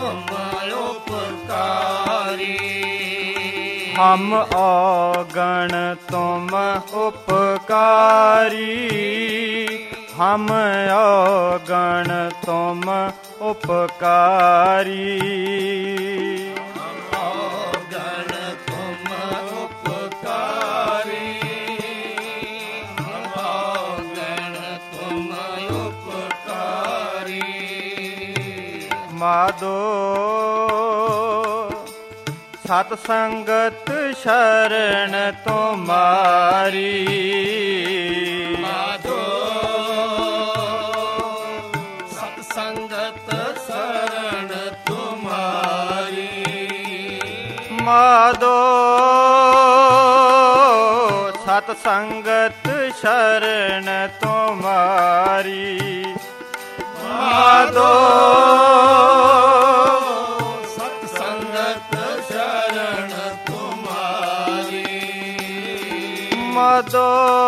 तुम उपकारी। हम अगण तुम उपकारी, हम अगण तुम उपकारी। अगण तुम उपकारी, अगण तुम उपकारी। माधो सत संगत शरण तुम्हारी। माधो सत संगत शरण तुम्हारी। माधो सत संगत शरण तुम्हारी। माधो माधो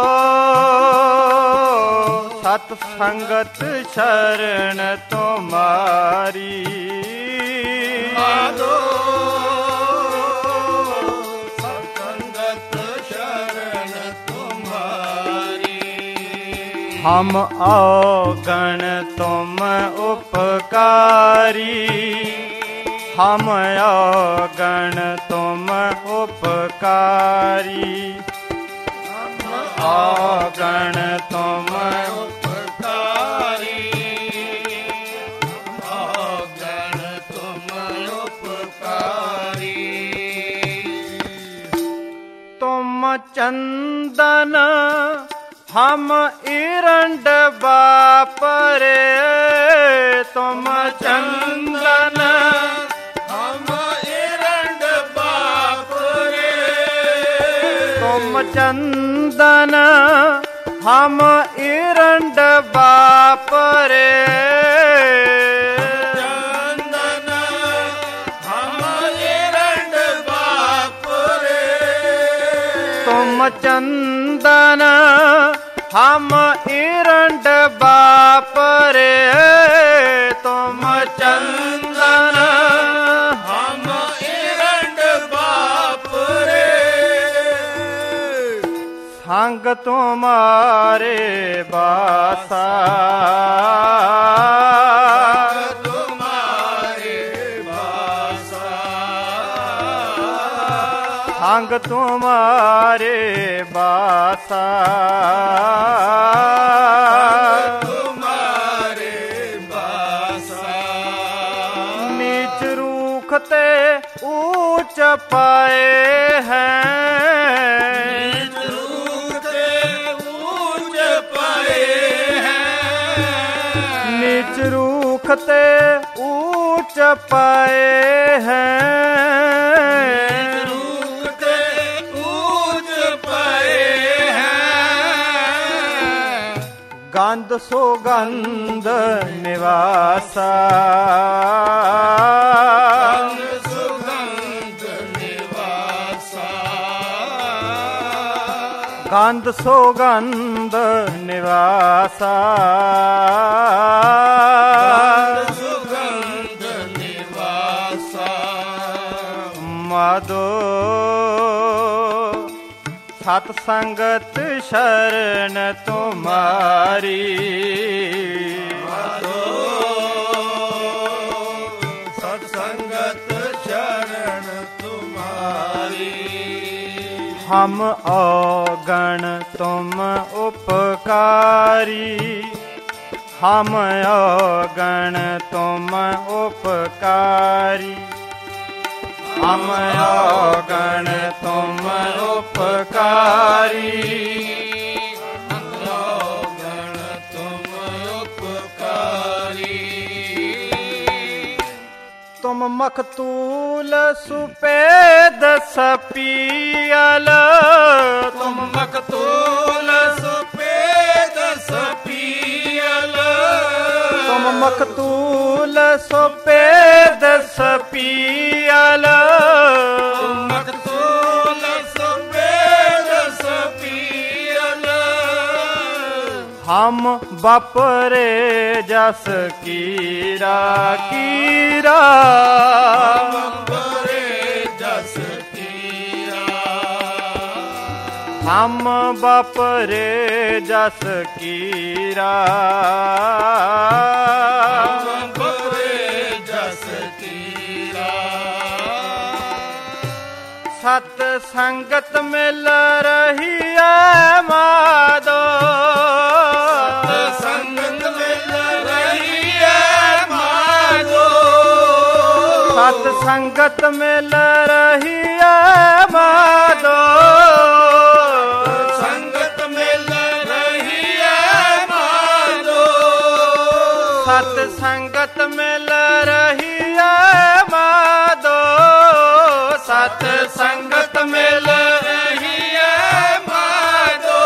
सत संगत शरण तुम्हारी। माधो सत संगत शरण तुम्हारी। हम अगण तुम उपकारी, हम अगण तुम उपकारी। अगण तुम उपकारी, अगण तुम उपकारी। तुम चंदन हम इरंड बापरे। तुम चंदन हम इरंड बापरे। तुम चंदन हम इरंड बापरे। चंदन हम इरंड बापरे। तुम चंदन हम इरंड बापरे। तुम चंदन हम इरंड बापरे। संग तुम्हारे बासा। तुम्हारे बासा। संग तुम्हारे बासा। तुम्हारे बासा। नीच रूखते ऊंच पाए हैं। नीच रूखते ऊंच पाए हैं। नीच रूखते ऊंच पाए हैं। रूखते ऊंच पाए हैं। गंध सुगंध निवासा। सुगंध निवासा। गंध सुगंध निवासा। सुगंध निवासा। माधो सत संगत शरण तुम्हारी। माधो सत्संगत शरण तुम्हारी। हम अगण तुम उपकारी, हम अगण तुम उपकारी। हम अगण तुम उपकारी। अगण तुम उपकारी। तुम मखतूल सुपेद सपियल। तुम मखतूल सुपेद सपियल। तुम मखतूल सुपेद सपियल। हम बापरे जस कीरा कीरा, बापरे जस कीरा, हम बापरे जस कीरा, बापरे जस कीरा। सत संगत मिल रही है माधो, संगत मिल रही है माधो, सत संगत मिल रही है माधो, संगत मिल रही है माधो, सत संगत मिल रही है माधो, सत संगत मिल रही है माधो।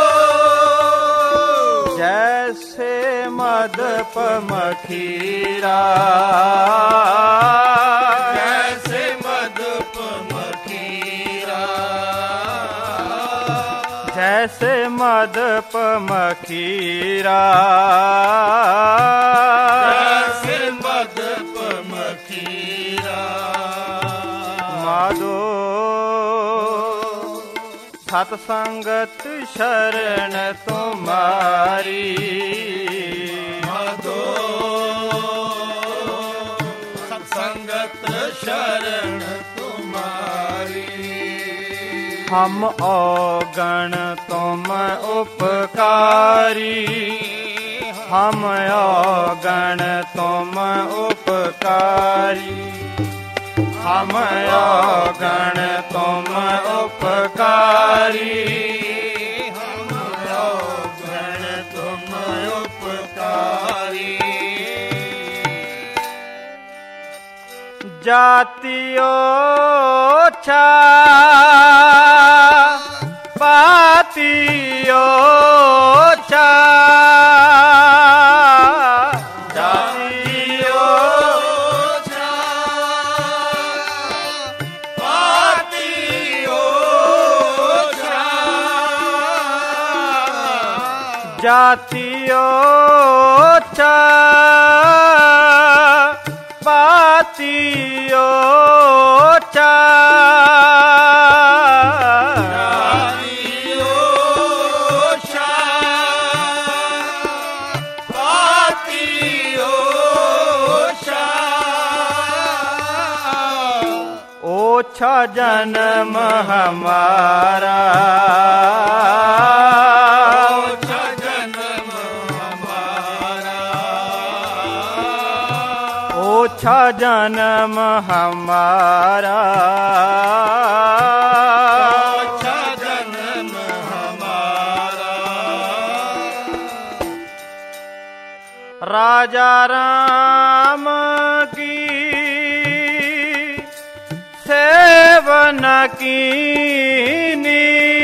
जैसे मदप मखीरा, जैसे मधुप मखीरा, जैसे मदप मखीरा, जैसे मधुप मखीरा। माधो सतसंगत शरण तुम्हारी, माधो सत्संगत शरण तुम्हारी। हम औगण तुम उपकारी, हम औगण तुम उपकारी, हम औगण तुम उपकारी, हम औगण तुम उपकारी। जातियो छा पातियो छा, जातियो छा पातियो छा, जातियो छा पातियो छा, जातियो छा पातियो छा। ओछा जन्म हमारा, ओछा जन्म हमारा, ओछा जन्म हमारा, ओछा जन्म हमारा। राजा राम की सेवन कीनी,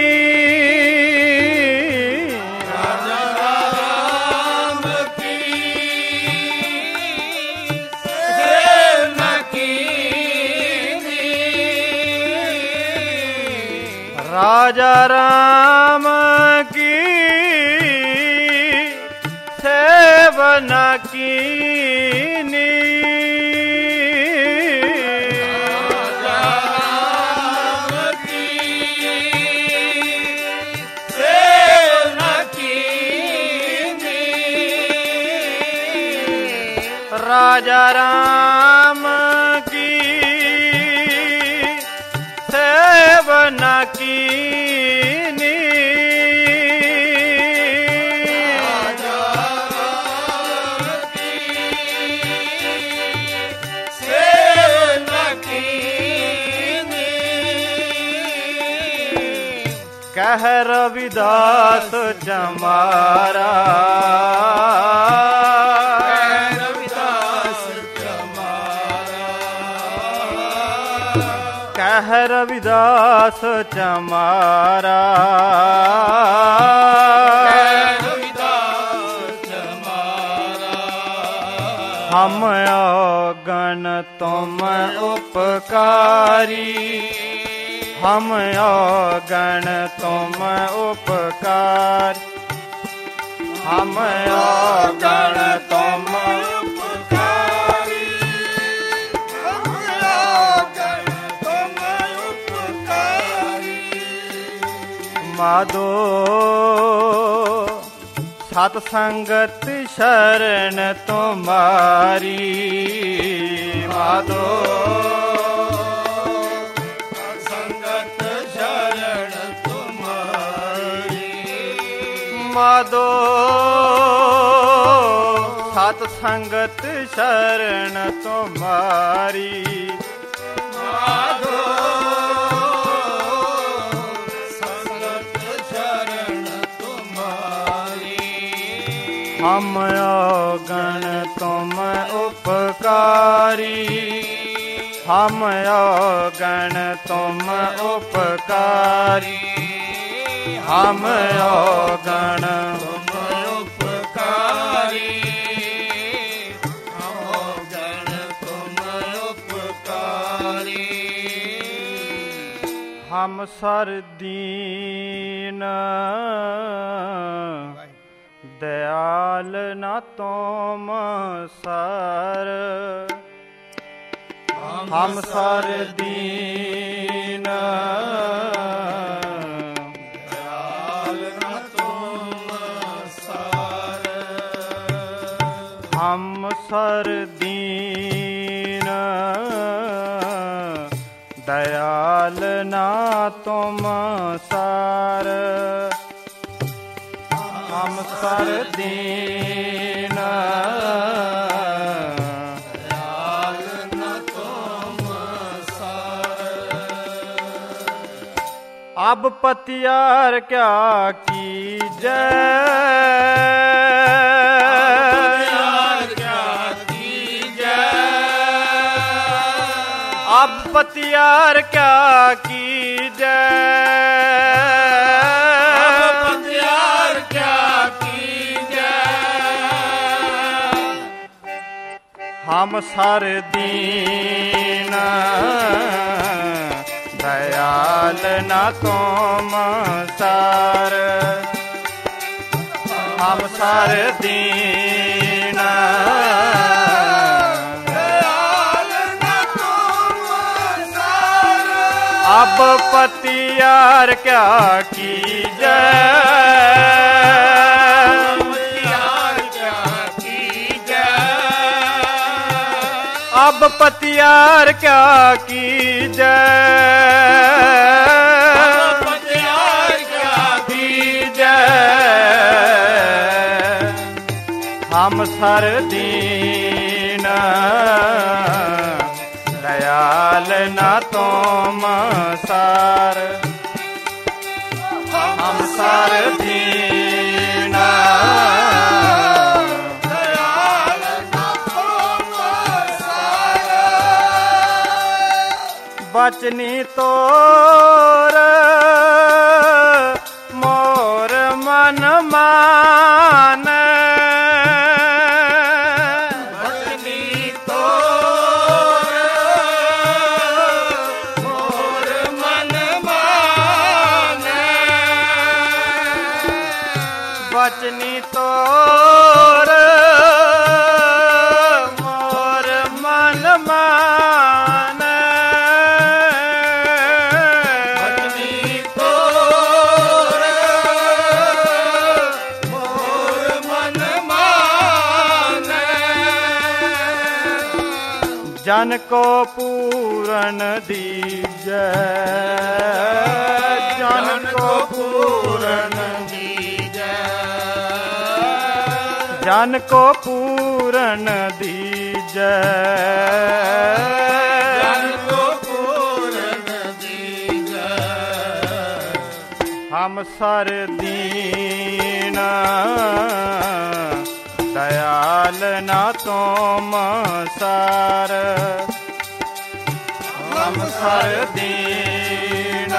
राजा राम की सेवना कीनी, राजा राम की सेवन कीनी, राम की सेवना कीनी, राजा राम की सेवन कीनी, सेवना कीनी। कह रविदास जमारा, रविदास हमारा, कह रविदास चमारा, रविदास हमारा। हम औगण तुम उपकारी, हम औगण तुम उपकार, हम अगण तुम उपकारी, हम अगण तुम उपकारी। माधो सत संगत शरण तुम्हारी, माधो संगत शरण तुम्हारी, माधो सत संगत शरण तुम्हारी, माधो संगत शरण तुम्हारी। हम अगण तुम उपकारी, हम अगण तुम उपकारी, हम अगण तुम उपकारी, हम अगण तुम उपकारी। हम सर दीन दयाल न तुम सर, हम सर दीन दयाल न तुम सार, हम सर दीन दयाल न तुम सार, हम सर दीन दयाल न तुम सार। अब पतियार क्या कीजै, प्यार क्या कीजै, अब पतियार क्या कीजै, प्यार क्या कीजै। हम सर दीन दयाल न तुम सार, हम सर दीन दयाल न तुम सार, अब पतियार क्या कीजै, प्यार क्या कीजै, अब पतियार क्या कीजै, प्यार क्या कीजै। हम सर दीन दयाल न तुम सार, हम सर दीन दयाल न तुम सार। बचनी तोर मोर मन मान, बचनी तोर मोर मन मानै, बचनी तोर मोर मन मान, बचनी तोर मोर मन मानै। जन को पूरन दीजै, जन को पूरन दीजै, जन को पूरन दीजै, जन को पूरन दीजै। हम सर दीन दयाल न तुम सार, हम सर दीन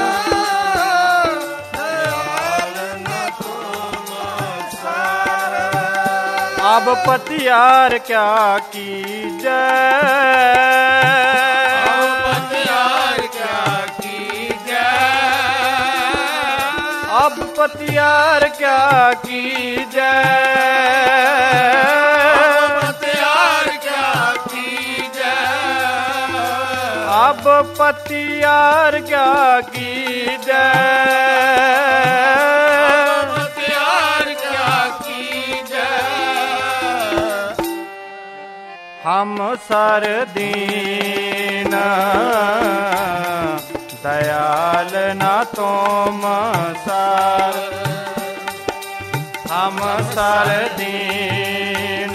दयाल न तुम सार। अब पतियार क्या कीजै, पतियार क्या कीजै, अब पतियार क्या कीजै, पतियार क्या कीजै, अब पतियार क्या कीजै, पतियार क्या कीजै, हम सर दीन दयाल ना तुम सार, हम सर दीन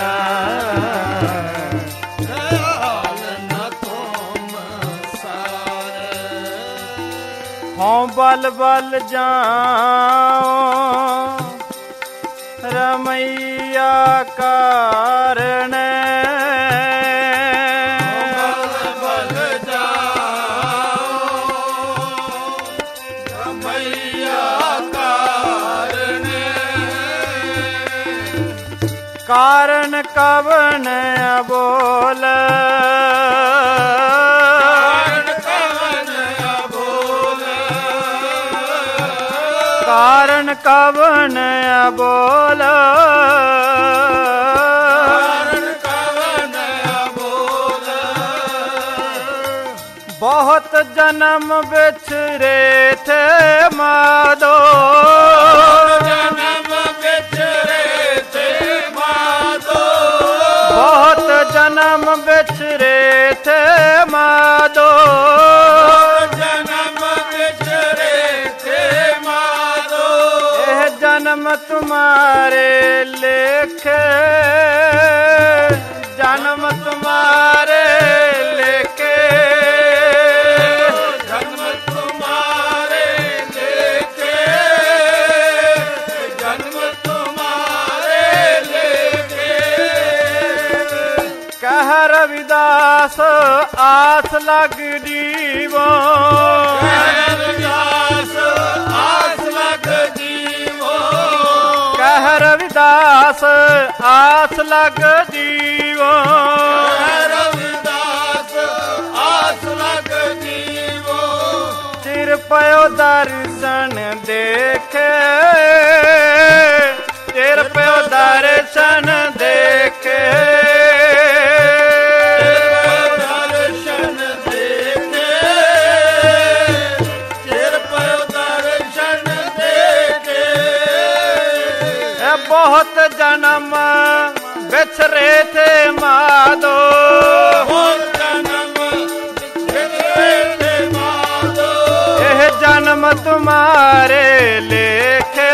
दयाल न तुम सार, हों बल बल जाओ रमैया कारण, बल जाओ रमैया कारण, कारण कवन बोल, कारण कवन बोल, बहुत जन्म बिछरे थे माधो, जन्म बिछरे थे माधो, बहुत जन्म बिछरे थे माधो, जन्म बिछरे थे माधो, यह जन्म तुम्हारे लेखे, जन्म तुम्हारे लेखे, जन्म तुम्हारे लेके, जन्म तुम्हारे लेके, कह रविदास आस लग दीवो, रविदास आस लग जीवो, कह रविदास आस लग दीवो, रविदास आस लग जीवो, चिर पयो दर्शन देखे, चिर पयो दर्शन देखे, दर्शन देखे, चिर पर दर्शन देखे, बहुत जन्म बिछरे थे माधो, जन्म बिछरे थे माधो, यह जन्म तुम्हारे लेखे,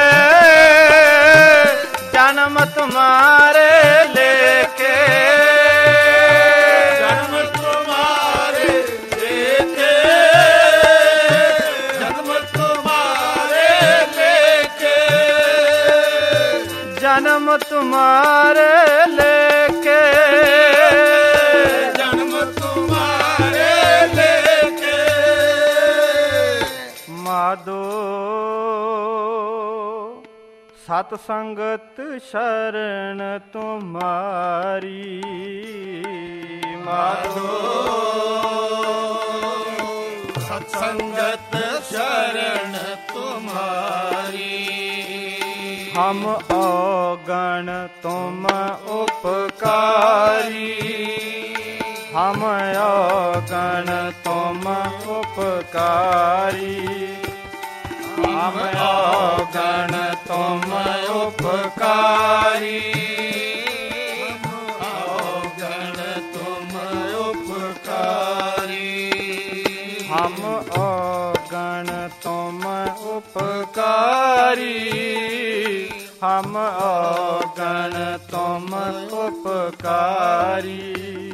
जन्म तुम्हारे लेखे, जन्म तुम्हारे लेके, जन्म तुम्हारे लेके, जन्म तुम्हारे लेके, जन्म तुम्हारे लेके, माधो सतसंगत शरण तुम्हारी, माधो सत्संगत शरण तुम्हारी, हम अगण तुम उपकारी, हम अगण तुम उपकारी, हम अगण तुम उपकारी, अवगण तुम उपकारी, हम अगण तुम उपकारी, हम अगण तुम उपकारी।